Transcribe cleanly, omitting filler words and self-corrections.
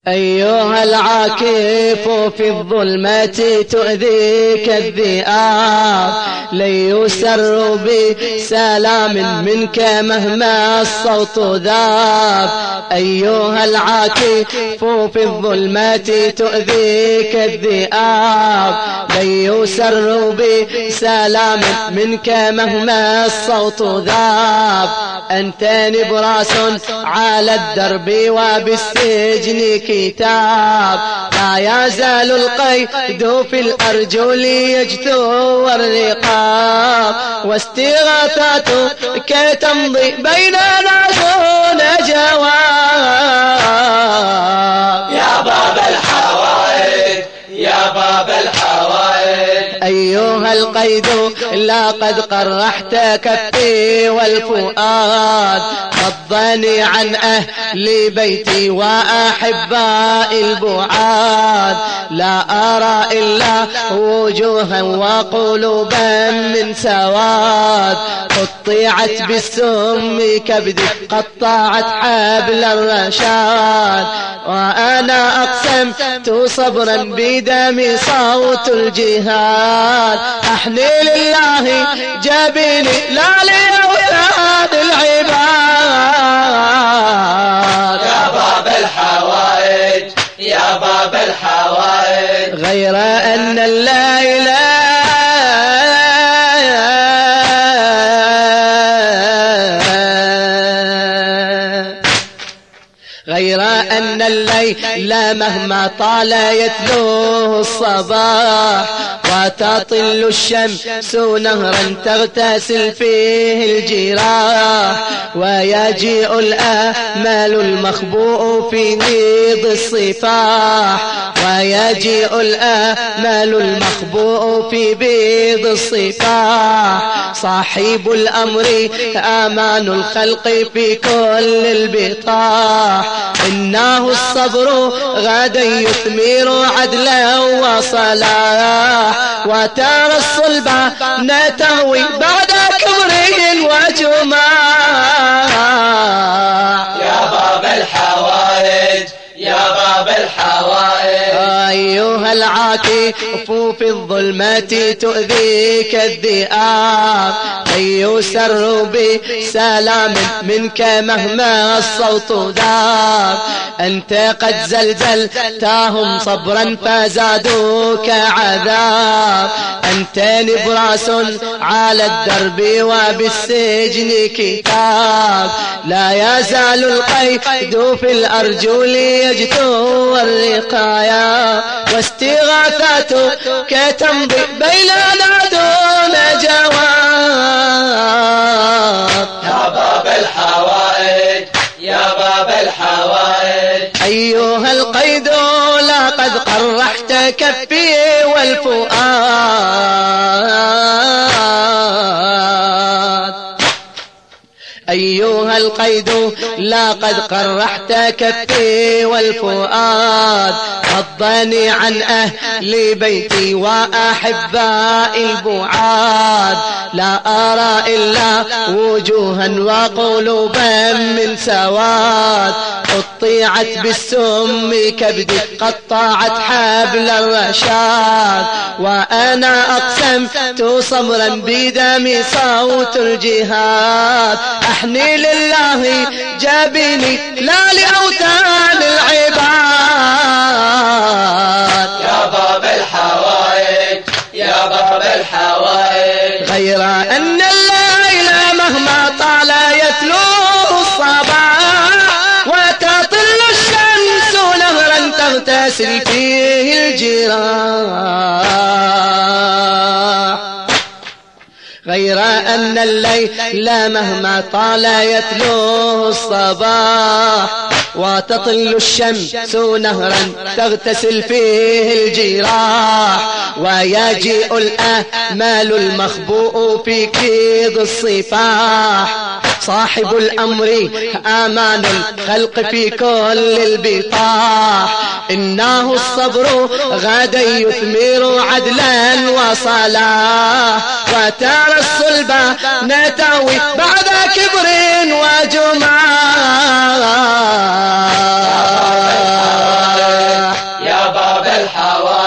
أيها العاكف في الظلمة تؤذيك الذئاب، لن يسر بسلام منك مهما الصوت ذاب. أيها العاكف في الظلمة تؤذيك الذئاب، لن يسر بسلام منك مهما الصوت ذاب. أنت نبراس على الدرب وبالسجن كتاب، لا يزال القيد في الأرجل يجثو الرقاب، واستغاثتك تمضي بيننا دون جواب. يا باب الحوائج يا باب الحوائج، أيها القيد لقد قرحت كفي والفؤاد، فضني عن أهل بيتي وأحباء البعاد. لا أرى إلا وجوها وقلوبا من سواد، قطعت بالسم كبدي قطعت حبل الرشاد. وأنا أقسمت صبرا بدمي صوت الجهاد، أحني لله جبيني لا لأولاد العباد. يا باب الحوائج يا باب الحوائج، غير أن الليل مهما طال يتلوه الصباح، وتطل الشمس نهرا تغتسل فيه الجراح. ويجيء الآمال المخبوء في نيض الصفاح، ويجيء الآمال المخبوء في بيض الصفاح. صاحب الأمر آمان الخلق في كل البطاح، إنه الصبر غدا يثمر عدلا وصلاح. وترى الصلب نتهوي بعد كبر وجماح. يا باب الحوائج يا باب الحوائج، أيها العاكف في الظلمة تؤذيك الذئاب، لن يسر بسلام منك مهما الصوت ذاب. أنت قد زلزلتهم صبرا فزادوك عذاب، أنت نبراس على الدرب وبالسجن كتاب. لا يزال القيد في الأرجل يجثو الرقايا، واستغاثتك تمضي بيننا دون جواب. يا باب الحوائج يا باب الحوائج، أيها القيد لقد قرحت كفي والفؤاد. أيها القيد لقد قرحت كفي والفؤاد، فضني عن أهل بيتي وأحباء البعاد. لا أرى إلا وجوها وقلوبا من سواد، قطعت بالسم كبدي قطعت حبل الرشاد. وأنا أقسمت صبرا بدمي صوت الجهاد، أحني لله جبيني لا لأوثان العباد. يا باب الحوائج يا باب الحوائج، غير أن الليل مهما طال يتلوه الصباح، وتطل الشمس نهرا تغتسل فيه الجراح. غير أن الليل مهما طال يتلوه الصباح، وتطل الشمس نهرا تغتسل فيه الجراح. ويجيء الآمال المخبوء في كيض الصفاح، صاحب الأمر آمان الخلق في كل البطاح. إنه الصبر غدا يثمر عدلا وصلاح، وترى الصلب نتوي بعد كبر وجماح. الحوائج